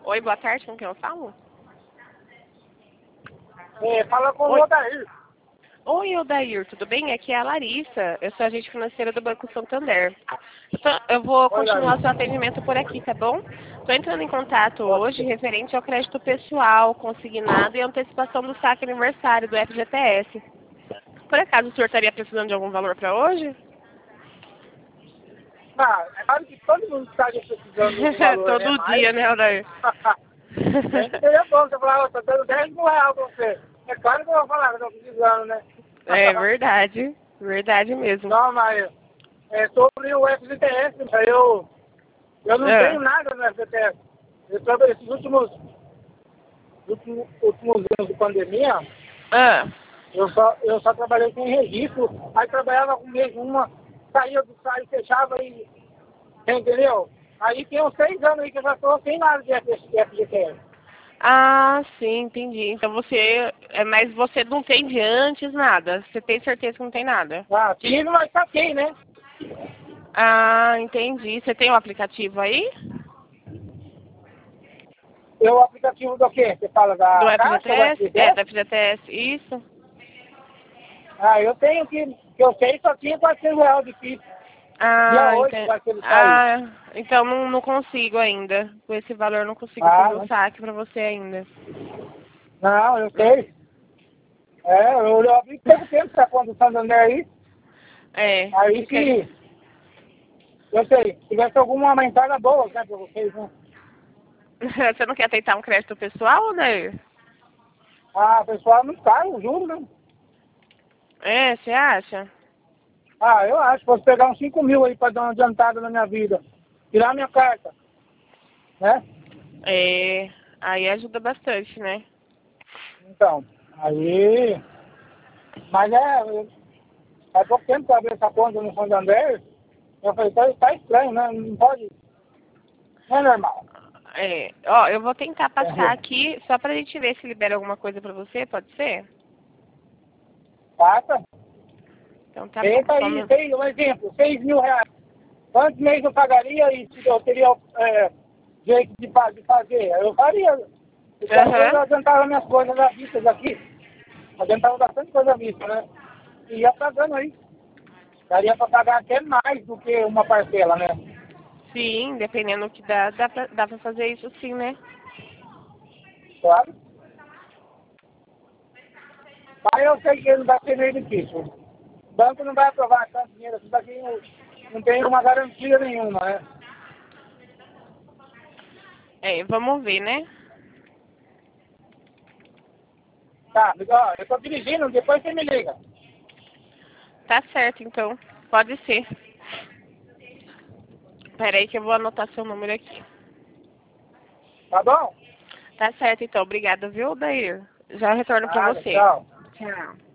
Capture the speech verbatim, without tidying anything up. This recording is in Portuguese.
Oi, boa tarde, com quem eu falo? É, fala com Oi. o Odair. Oi, Odair, tudo bem? Aqui é a Larissa, eu sou agente financeira do Banco Santander. Então, eu vou Oi, continuar o seu Larissa. atendimento por aqui, tá bom? Estou entrando em contato Pode hoje ser. referente ao crédito pessoal, consignado e antecipação do saque aniversário do F G T S. Por acaso o senhor estaria precisando de algum valor para hoje? Ah, é claro que todo mundo estaria precisando de algum valor, né? Todo Mas, dia, né, Odair? sempre seria bom você falar, eu tô dando dez mil reais pra você. É claro que eu vou falar que eu tô precisando, né? É verdade, verdade mesmo. Não, mas é sobre o F G T S, eu, eu não Ah, tenho nada no F G T S. Eu trabalhei esses últimos, últimos, últimos anos de pandemia, ah, eu só, eu só trabalhei com registro, aí trabalhava com mesmo uma, saía do site, fechava e entendeu? Aí tem uns seis anos aí que eu já estou sem nada de F G T S. ah, sim, entendi. Então você, é, mas você não tem de antes nada. Você tem certeza que não tem nada? Ah, tive, mas saquei, né? Ah, entendi. Você tem o aplicativo aí? E o aplicativo do quê? Você fala Do da Caixa, do F G T S? É, do F G T S? F G T S, isso. Ah, eu tenho que, que eu sei, só tinha quatrocentos reais de FIP. Dia Ah, oito entendi. vai ser ele sair. Ah, então não, não consigo ainda. Com esse valor eu não consigo Ah, fazer o não, saque pra você ainda. não, eu sei. É, eu, eu abri pouco tempo essa conta do Santander aí. É, Aí fica. que, eu sei, se tivesse alguma aumentada boa, né, pra vocês, né? Você não quer tentar um crédito pessoal, né? Ah, pessoal, não cai, eu juro, né? É, você acha? Ah, eu acho, posso pegar uns cinco mil aí pra dar uma adiantada na minha vida. Tirar minha carta, né? É, aí ajuda bastante, né? Então, aí... Mas é... eu- Faz pouco tempo que eu abri essa conta no Santander, eu falei, tá, tá estranho, né? Não pode... Não é normal. É, ó, eu vou tentar passar Entendeu? aqui só pra gente ver se libera alguma coisa pra você, pode ser? Passa. Então tá bom. Tenta aí, Toma. tem um exemplo, seis mil reais. Quantos meses eu pagaria e se eu teria é, jeito de, fa- de fazer? Eu faria. Eu quero que eu Aham. adiantava minhas coisas à vista aqui. Adiantava bastante coisa à vista, né? E ia pagando aí. Daria para pagar até mais do que uma parcela, né? Sim, dependendo do que dá, dá pra, dá pra fazer isso sim, né? Claro. Mas eu sei que não vai ser meio difícil. O banco não vai aprovar tanto dinheiro, isso daqui não, não tem uma garantia nenhuma, né? É, vamos ver, né? Tá, ó, eu tô dirigindo, depois você me liga. Tá certo, então. Pode ser. Pera aí que eu vou anotar seu número aqui. Tá bom? Tá certo, então. Obrigada, viu, Dair? Já retorno pra Nada, você. tchau. Tchau.